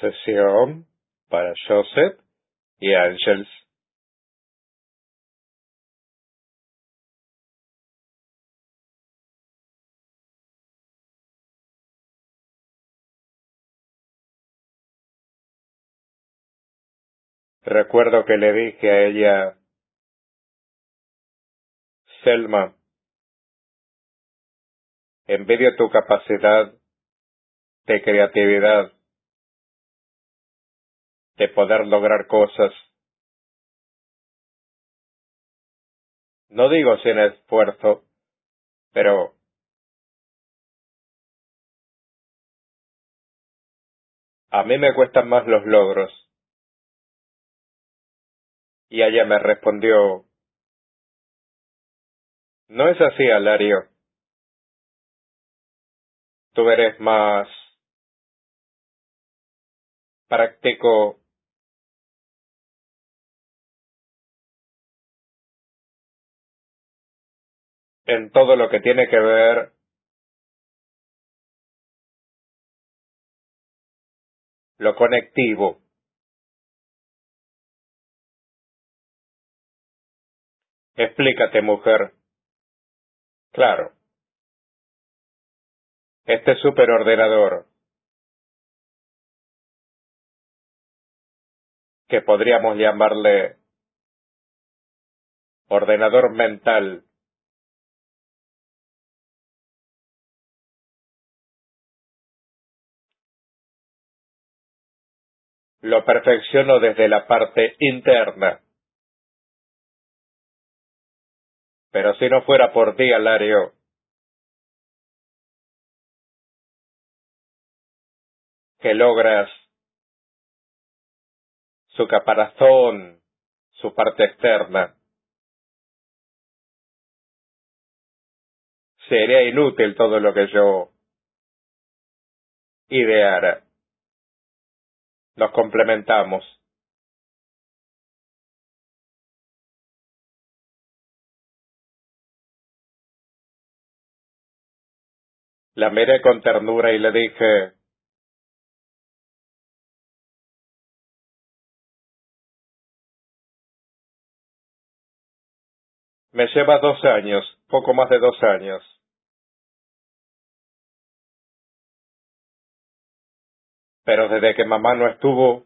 Sesión para Joseph y Ángels. Recuerdo que le dije a ella: Selma, envidio tu capacidad de creatividad, de poder lograr cosas. No digo sin esfuerzo, pero a mí me cuestan más los logros. Y ella me respondió: no es así, Alario. Tú eres más práctico, en todo lo que tiene que ver lo conectivo. Explícate, mujer. Claro, este superordenador, que podríamos llamarle ordenador mental, lo perfecciono desde la parte interna. Pero si no fuera por ti, Alario, que logras su caparazón, su parte externa, sería inútil todo lo que yo ideara. Nos complementamos. La miré con ternura y le dije: me lleva 2 años, poco más de 2 años. Pero desde que mamá no estuvo,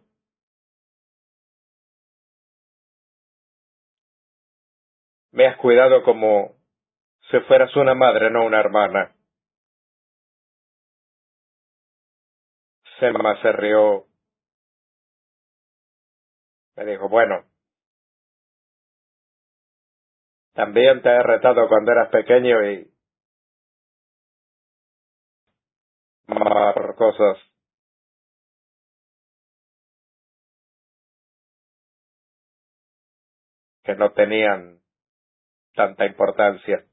me has cuidado como si fueras una madre, no una hermana. Selma se rió. Me dijo: bueno, también te he retado cuando eras pequeño y por cosas que no tenían tanta importancia.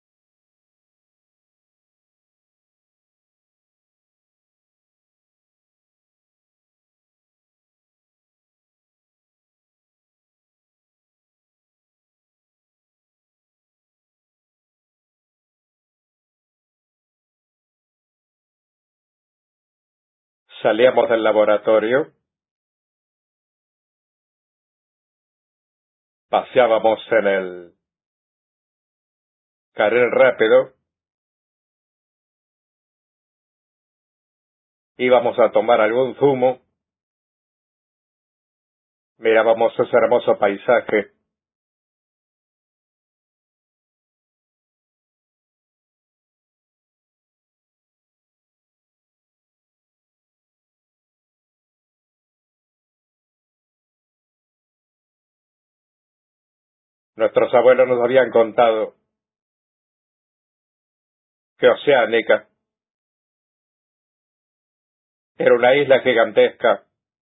Salíamos del laboratorio, paseábamos en el carril rápido, íbamos a tomar algún zumo, mirábamos ese hermoso paisaje. Nuestros abuelos nos habían contado que Oceánica era una isla gigantesca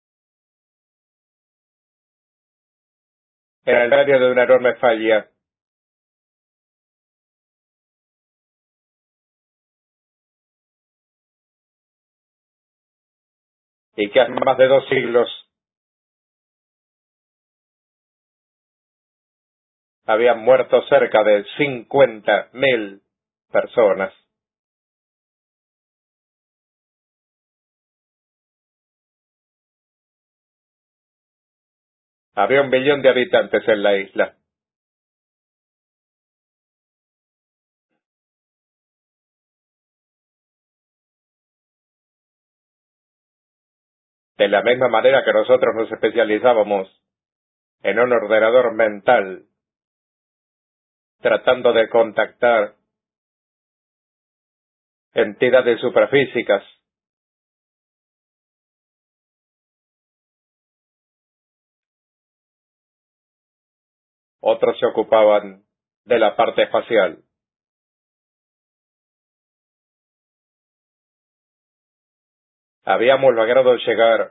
en el medio de una enorme falla, y que hace más de 2 siglos habían muerto cerca de 50.000 personas. Había 1 billón de habitantes en la isla. De la misma manera que nosotros nos especializábamos en un ordenador mental, tratando de contactar entidades suprafísicas, otros se ocupaban de la parte espacial. Habíamos logrado llegar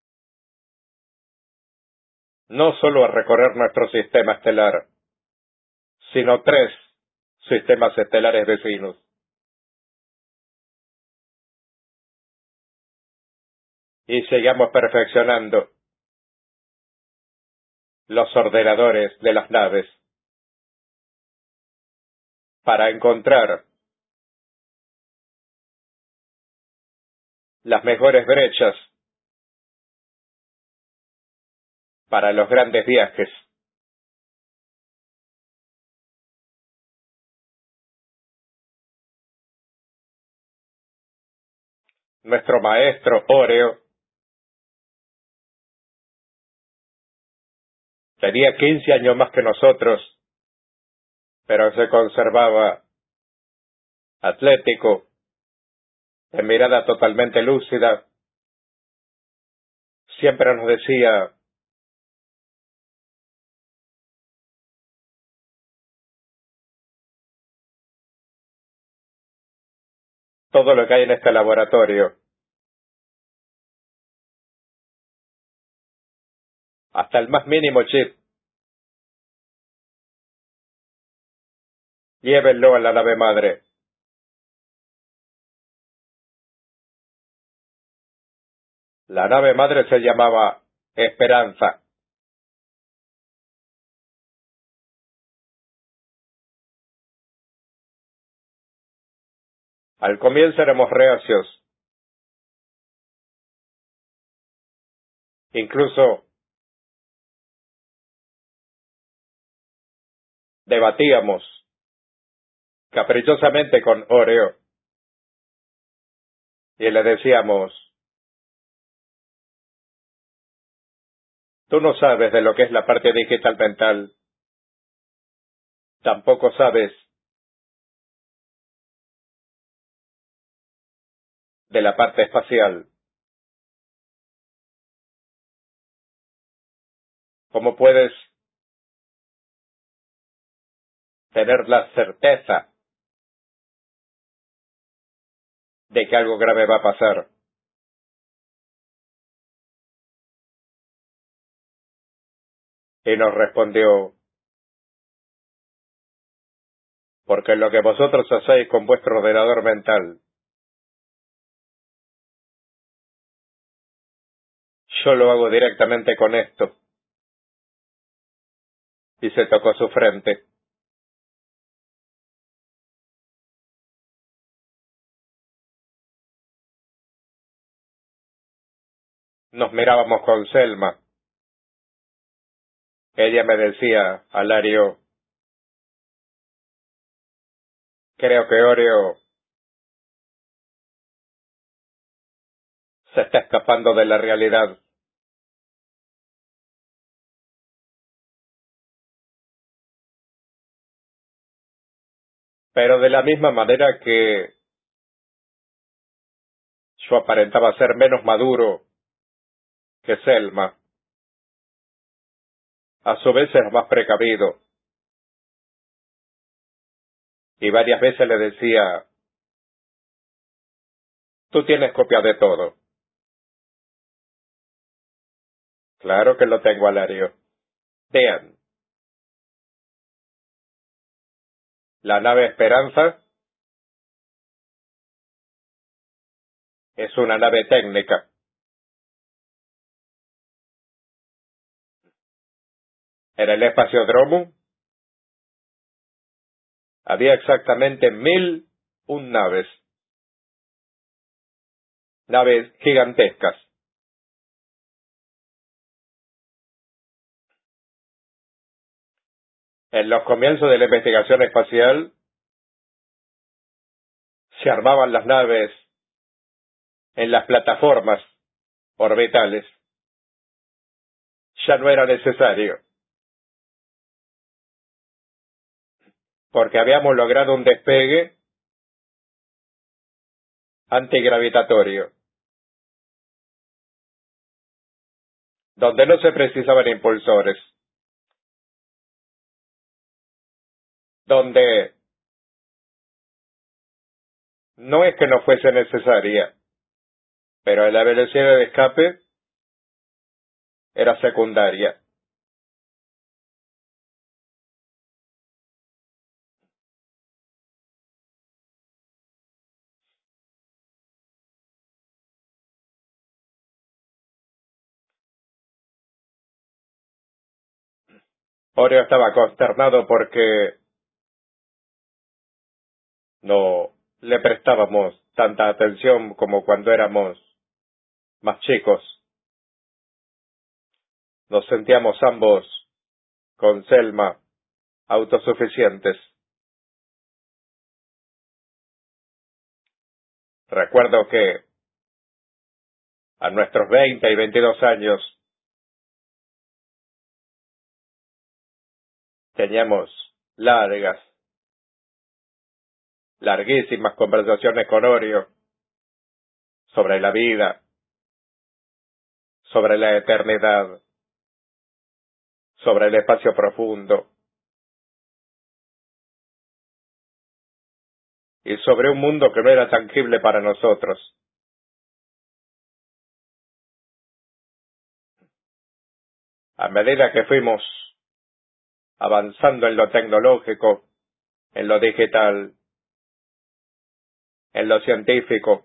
no solo a recorrer nuestro sistema estelar, sino 3 sistemas estelares vecinos. Y seguimos perfeccionando los ordenadores de las naves para encontrar las mejores brechas para los grandes viajes. Nuestro maestro Oreo tenía 15 años más que nosotros, pero se conservaba atlético, de mirada totalmente lúcida. Siempre nos decía: todo lo que hay en este laboratorio, hasta el más mínimo chip, llévenlo a la nave madre. La nave madre se llamaba Esperanza. Al comienzo éramos reacios. Incluso debatíamos caprichosamente con Oreo y le decíamos: tú no sabes de lo que es la parte digital mental, tampoco sabes de la parte espacial. ¿Cómo puedes tener la certeza de que algo grave va a pasar? Y nos respondió: porque lo que vosotros hacéis con vuestro ordenador mental, yo lo hago directamente con esto. Y se tocó su frente. Nos mirábamos con Selma. Ella me decía: Alario, creo que Oreo se está escapando de la realidad. Pero de la misma manera que yo aparentaba ser menos maduro que Selma, a su vez era más precavido. Y varias veces le decía: tú tienes copia de todo. Claro que lo tengo, Alario. Vean, la nave Esperanza es una nave técnica. En el espaciodromo había exactamente 1001 naves. Naves gigantescas. En los comienzos de la investigación espacial, se armaban las naves en las plataformas orbitales. Ya no era necesario, porque habíamos logrado un despegue antigravitatorio, donde no se precisaban impulsores, donde no es que no fuese necesaria, pero la velocidad de escape era secundaria. Oreo estaba consternado porque no le prestábamos tanta atención como cuando éramos más chicos. Nos sentíamos ambos, con Selma, autosuficientes. Recuerdo que a nuestros 20 y 22 años teníamos larguísimas conversaciones con Oreo sobre la vida, sobre la eternidad, sobre el espacio profundo y sobre un mundo que no era tangible para nosotros. A medida que fuimos avanzando en lo tecnológico, en lo digital, en lo científico,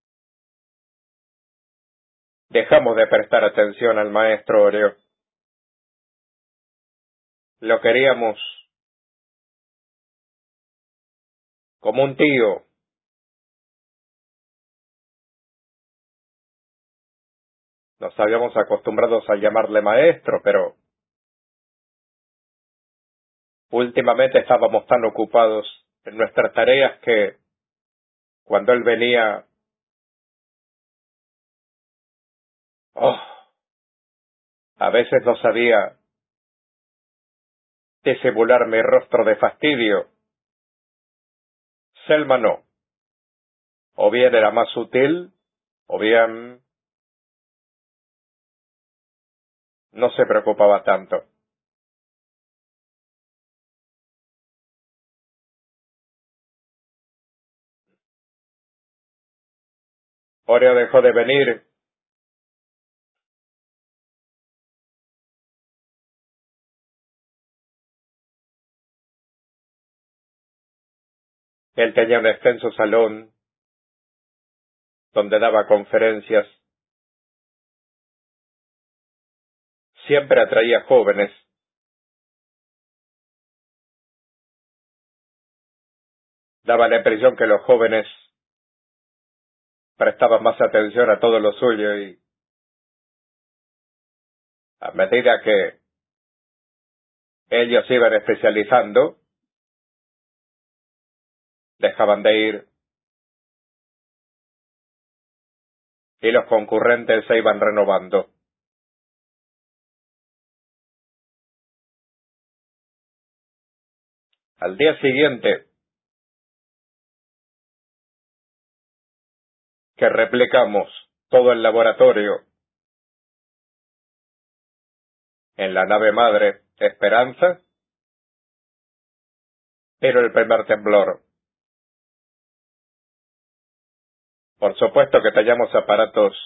dejamos de prestar atención al maestro Oreo. Lo queríamos como un tío. Nos habíamos acostumbrado a llamarle maestro, pero últimamente estábamos tan ocupados en nuestras tareas que cuando él venía, oh, a veces no sabía disimular mi rostro de fastidio. Selma no. O bien era más sutil, o bien no se preocupaba tanto. Oreo dejó de venir. Él tenía un extenso salón donde daba conferencias. Siempre atraía jóvenes. Daba la impresión que los jóvenes prestaban más atención a todo lo suyo y a medida que ellos iban especializando, dejaban de ir y los concurrentes se iban renovando. Al día siguiente que replicamos todo el laboratorio en la nave madre Esperanza, pero el primer temblor. Por supuesto que tallamos aparatos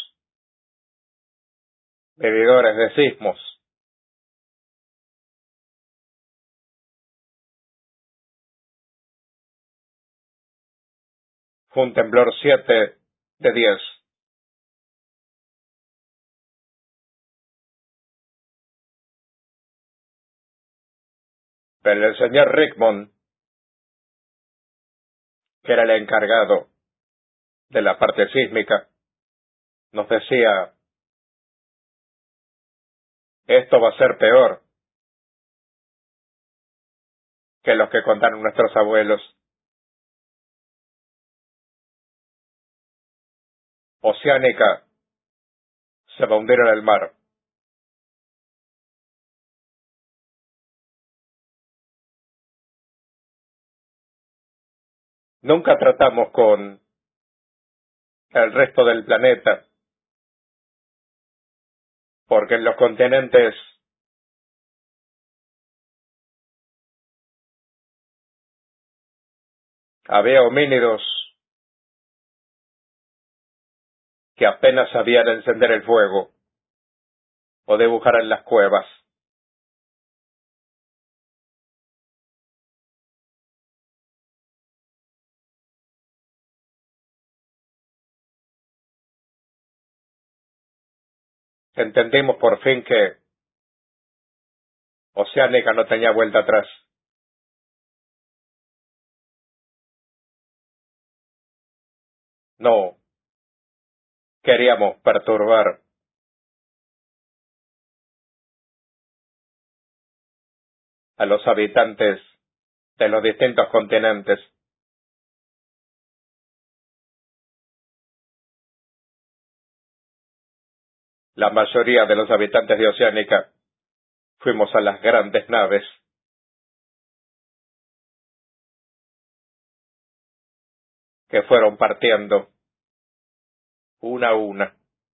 medidores de sismos. Fue un temblor 7 de 10. Pero el señor Rickmond, que era el encargado de la parte sísmica, nos decía, esto va a ser peor. que los que contaron nuestros abuelos. Oceánica se va a hundir en el mar. Nunca tratamos con el resto del planeta, porque en los continentes había homínidos que apenas sabían encender el fuego o dibujar en las cuevas. Entendimos por fin que Oceánica no tenía vuelta atrás. No queríamos perturbar a los habitantes de los distintos continentes. La mayoría de los habitantes de Oceánica fuimos a las grandes naves. Que fueron partiendo una a una.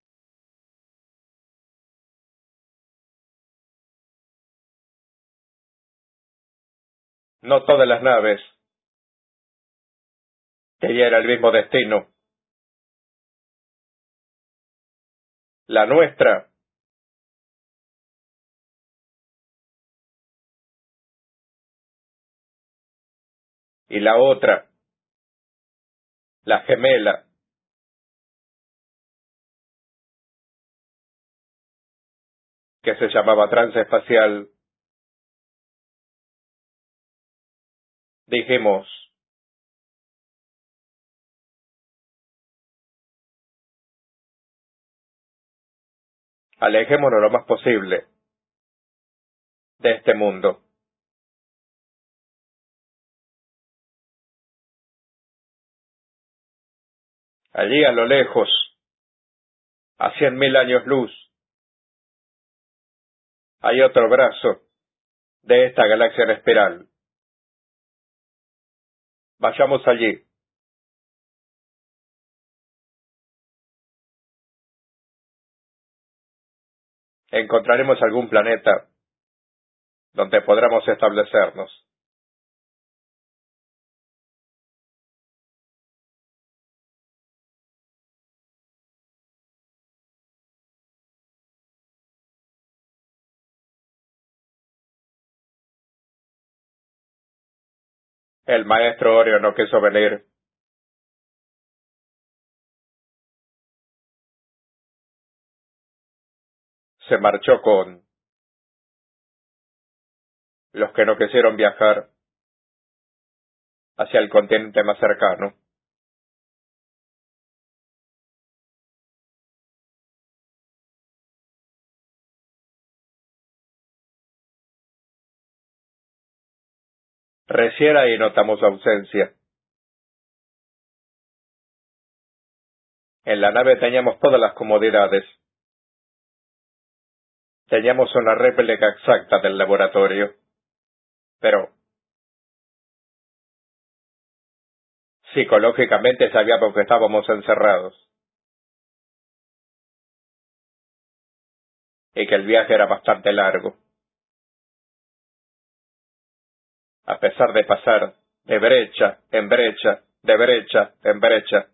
No todas las naves tenían el mismo destino. La nuestra y la otra, la gemela, que se llamaba Transespacial, dijimos, alejémonos lo más posible de este mundo. Allí a lo lejos, a 100.000 años luz, hay otro brazo de esta galaxia en espiral. Vayamos allí. Encontraremos algún planeta donde podremos establecernos. El maestro Oreo no quiso venir. Se marchó con los que no quisieron viajar hacia el continente más cercano. Recién ahí notamos ausencia. En la nave teníamos todas las comodidades. Teníamos una réplica exacta del laboratorio. Pero psicológicamente sabíamos que estábamos encerrados y que el viaje era bastante largo. A pesar de pasar de brecha en brecha, de brecha en brecha,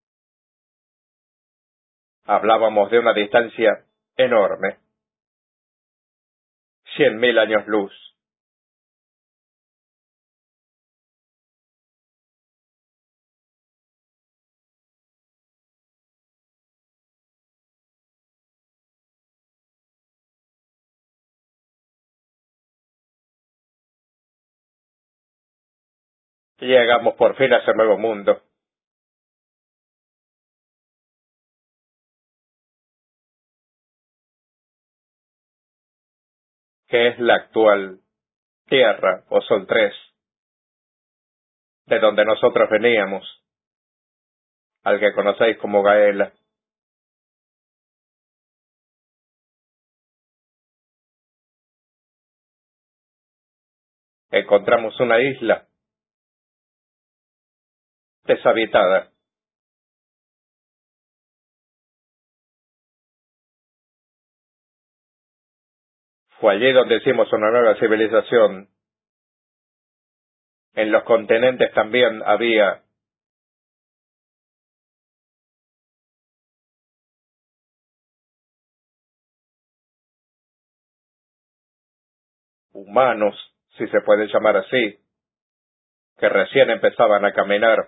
hablábamos de una distancia enorme. 100.000 años luz. Llegamos por fin a ese nuevo mundo. Que es la actual Tierra o Sol 3. de donde nosotros veníamos, al que conocéis como Gaela. Encontramos una isla deshabitada. Fue allí donde hicimos una nueva civilización. En los continentes también había humanos, si se puede llamar así, que recién empezaban a caminar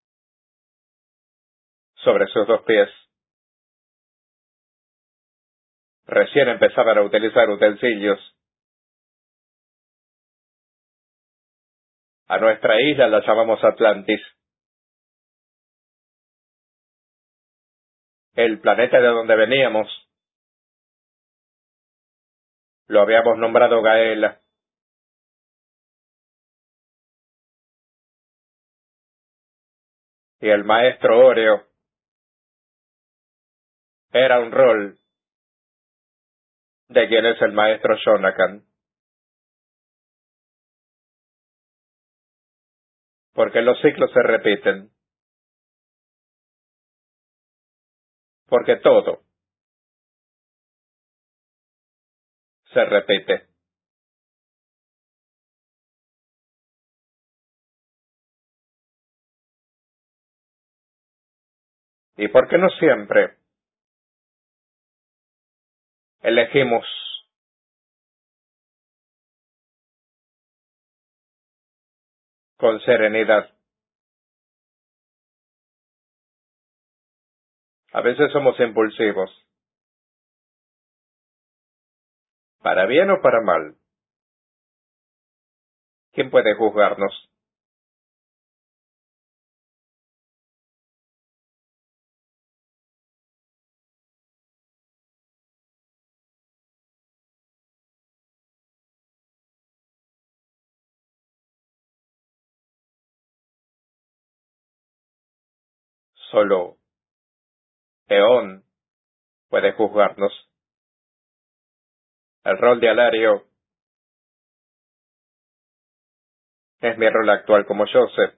sobre sus dos pies. Recién empezaban a utilizar utensilios. A nuestra isla la llamamos Atlantis. El planeta de donde veníamos lo habíamos nombrado Gaela. Y el maestro Oreo era un rol de quien es el maestro Shonakan. Porque los ciclos se repiten. Porque todo se repite. ¿Y por qué no siempre elegimos con serenidad? A veces somos impulsivos, para bien o para mal. ¿Quién puede juzgarnos? Solo Eón puede juzgarnos. El rol de Alario es mi rol actual como Joseph.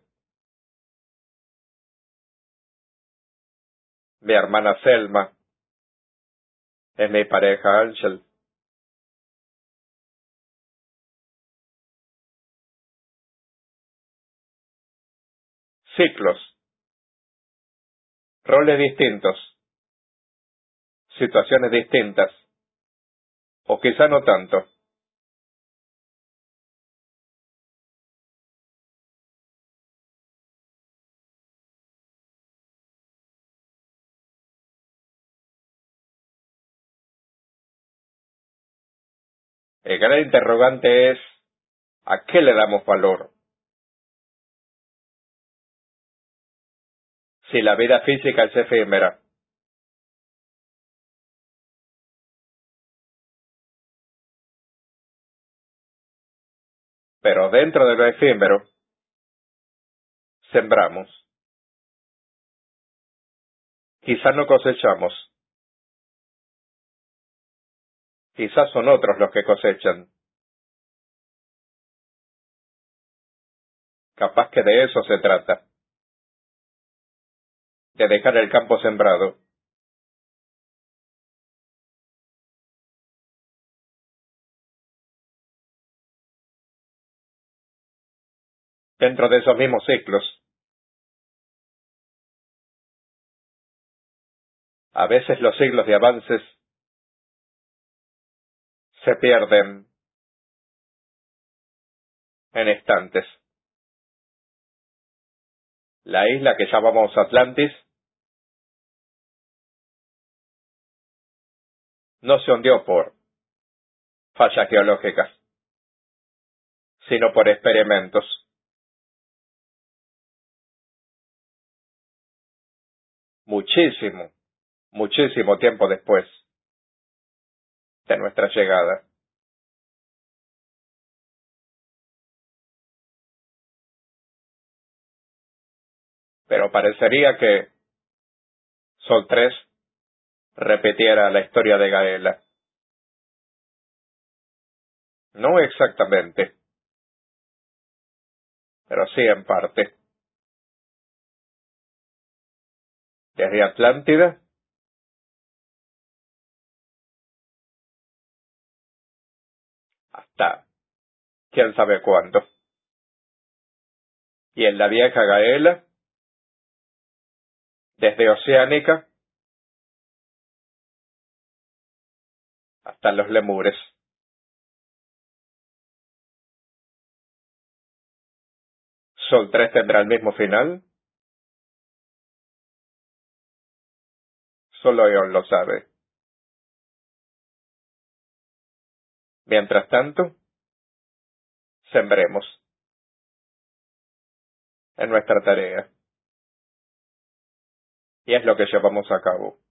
Mi hermana Selma es mi pareja Ángel. Ciclos, roles distintos, situaciones distintas, o quizá no tanto. El gran interrogante es, ¿a qué le damos valor? Si la vida física es efímera, pero dentro de lo efímero, sembramos. Quizá no cosechamos, quizás son otros los que cosechan. Capaz que de eso se trata, de dejar el campo sembrado. Dentro de esos mismos ciclos, a veces los siglos de avances se pierden en instantes. La isla que llamamos Atlantis no se hundió por fallas geológicas, sino por experimentos. Muchísimo, muchísimo tiempo después de nuestra llegada. pero parecería que Sol 3 repitiera la historia de Gaela. No exactamente, pero sí en parte. Desde Atlántida hasta quién sabe cuándo. Y en la vieja Gaela, desde Oceánica hasta los Lemures. Sol 3 tendrá el mismo final. Solo Eon lo sabe. Mientras tanto, sembremos en nuestra tarea. Y es lo que llevamos a cabo.